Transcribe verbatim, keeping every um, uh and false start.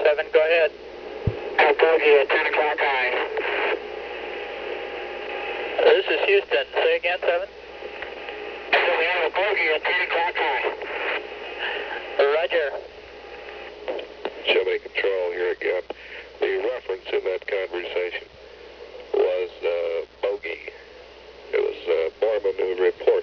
seven, go ahead. Have bogey at ten o'clock high. This is Houston. Say again, seven. So we have a bogey at ten o'clock high. Roger. Gemini Control here again. The reference in that conversation was uh, bogey. It was uh, Borman who reported.